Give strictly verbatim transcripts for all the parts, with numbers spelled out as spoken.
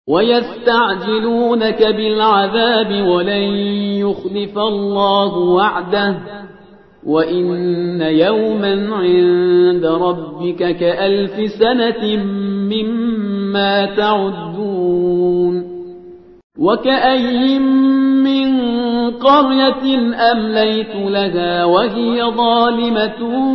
ويستعجلونك بالعذاب ولن يخلف الله وعده وإن يوما عند ربك كألف سنة مما تعدون وكأي من قرية أمليت لها وهي ظالمة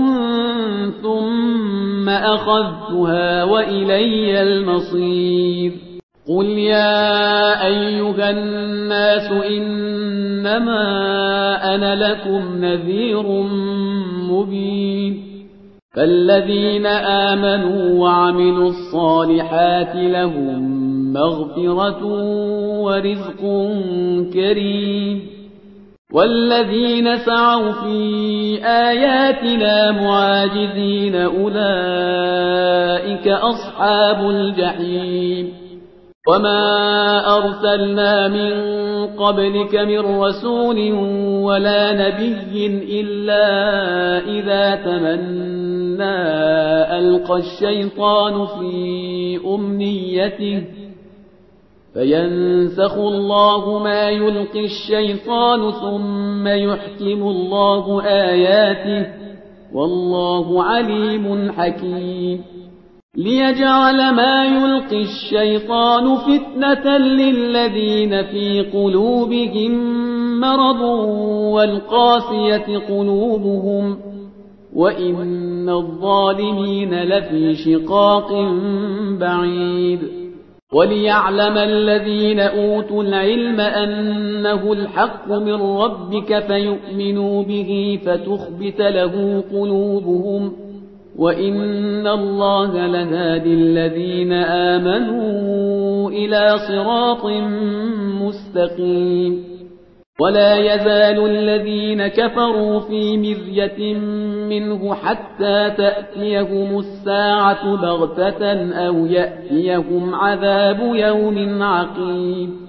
ثم أخذتها وإلي المصير قل يا أيها الناس إنما أنا لكم نذير مبين فالذين آمنوا وعملوا الصالحات لهم مغفرة ورزق كريم والذين سعوا في آياتنا معاجزين أولئك أصحاب الجحيم وما أرسلنا من قبلك من رسول ولا نبي إلا إذا تمنى ألقى الشيطان في أمنيته فينسخ الله ما يلقي الشيطان ثم يحكم الله آياته والله عليم حكيم ليجعل ما يلقي الشيطان فتنة للذين في قلوبهم مرض والقاسية قلوبهم وإن الظالمين لفي شقاق بعيد وليعلم الذين أوتوا العلم أنه الحق من ربك فيؤمنوا به فتخبت له قلوبهم وإن الله لهادي الذين آمنوا إلى صراط مستقيم ولا يزال الذين كفروا في مرية منه حتى تأتيهم الساعة بغتة أو يأتيهم عذاب يوم عقيم